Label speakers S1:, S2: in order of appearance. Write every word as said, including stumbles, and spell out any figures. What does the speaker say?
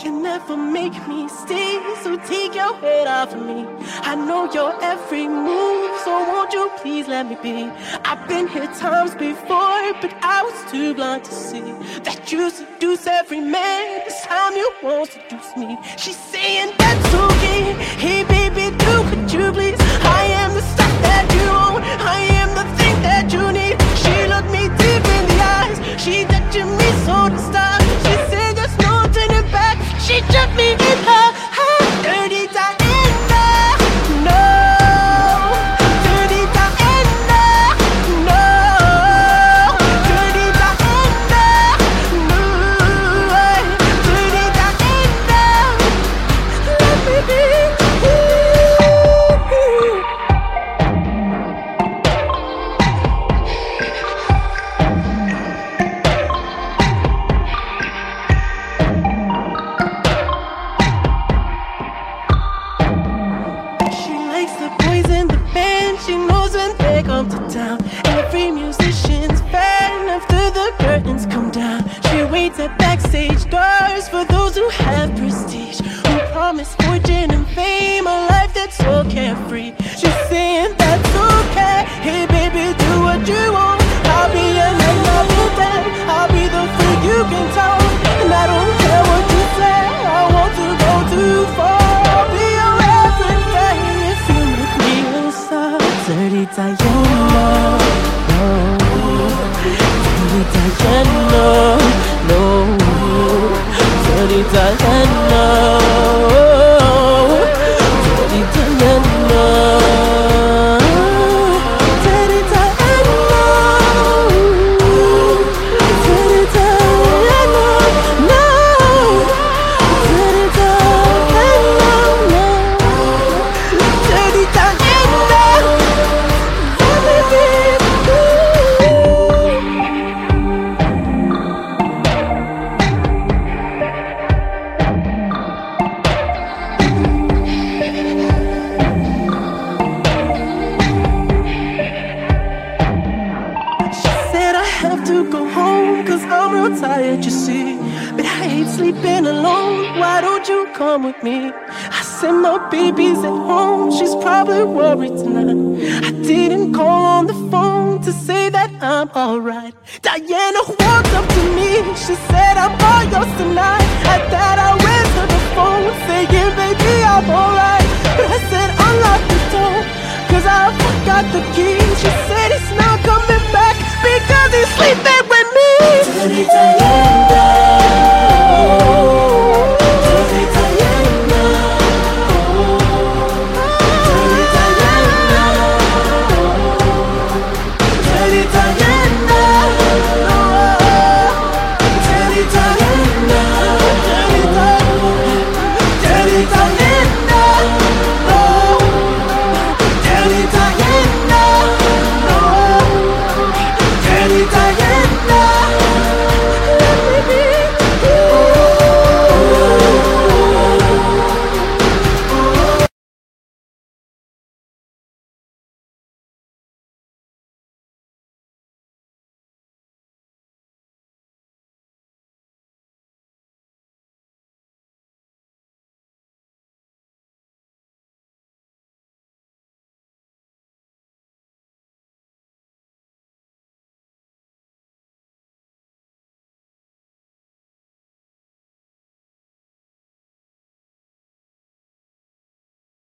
S1: can never make me stay, so take your head off of me. I know your every move, so won't you please let me be. I've been here times before, but I was too blind to see that you seduce every man. This time you won't seduce me. She's saying that's okay. Hey baby, do could you please? I am the stuff that you own, I am the thing that you need. She looked me deep in the eyes, she touching me so to stop. She said there's no turning back. She took me in her heart. Dirty Diana, no. Dirty Diana, no. Dirty Diana, no. Dirty Diana, let me be. Every musician's fan after the curtains come down. She waits at backstage doors for those who have prestige, who promise fortune and fame, a life that's so carefree. She's saying that's okay. Hey baby, do what you want. I'll be your man, I'll be dead. I'll be the freak you can tell. And I don't care what you say, I want to go too far. I'll be your everything if you make me a star. Dirty Diana, no. Dirty Diana, no. Dirty Diana, Dirty Diana, Dirty Diana, Dirty Diana, no. Dirty Diana, no. Dirty Diana. Tired, you see, but I hate sleeping alone. Why don't you come with me? I said my baby's at home, she's probably worried tonight. I didn't call on the phone to say that I'm alright. Diana walked up to me, she said I'm all yours tonight. At that I ran to the phone, saying baby I'm alright. But I said unlock the door, cause I forgot the key. She said he's not coming back because he's sleeping with me. Dirty Diana.